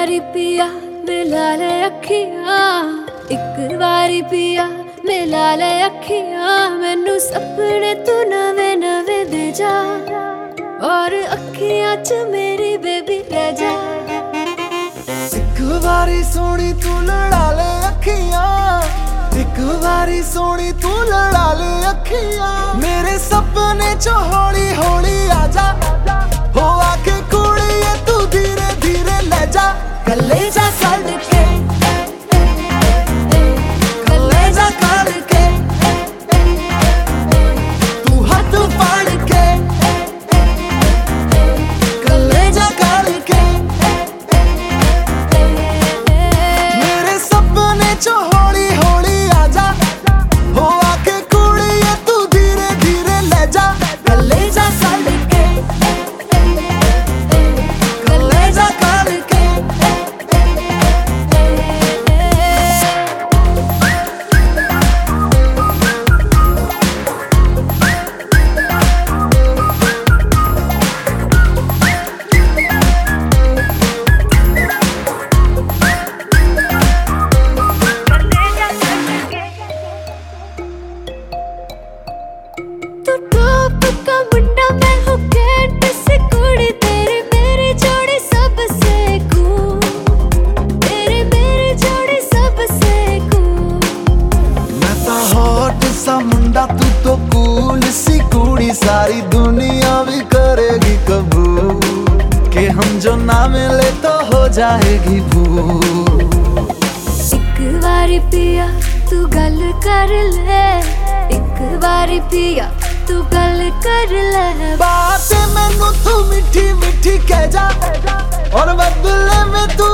वारी पिया मिला ले अखियां, एक वारी पिया मिला ले अखियां, मैनू सपने तू नवे नवे दे जा, और अखियां च मेरी बेबी रह जा। एक बारी सोनी तू लड़ा ले अखियां, एक बारी सोनी तू लड़ा ले अखियां, मेरे सपने चो हौली हौली आजा, हो आके कुड़िए तू धीरे धीरे ले जा, कलेजा सड़ के कलेजा काढ़ के तू हाथ फाड़ के कलेजा काढ़ के, मेरे सपने चो हौली हौली आजा, हो आके कुड़िए तू धीरे धीरे ले जा, कलेजा सड़ के कलेजा काढ़ के। तू टॉप का मुंडा मैं हूँ कैट से कुड़ी, तेरे मेरी जोड़ी सबसे कूल, तेरे मेरी जोड़ी सबसे कूल। मैं तो हॉट सा मुंडा तू तो कूल सी कुड़ी, सारी दुनिया भी करेगी कबूल, कि हम जो ना मिले तो हो जाएगी भूल। एक बारी पिया तू गल कर ले, एक बारी पिया तू गल कर ले, बातें मैनू तू मीठी मीठी कह जा, और बदले में तू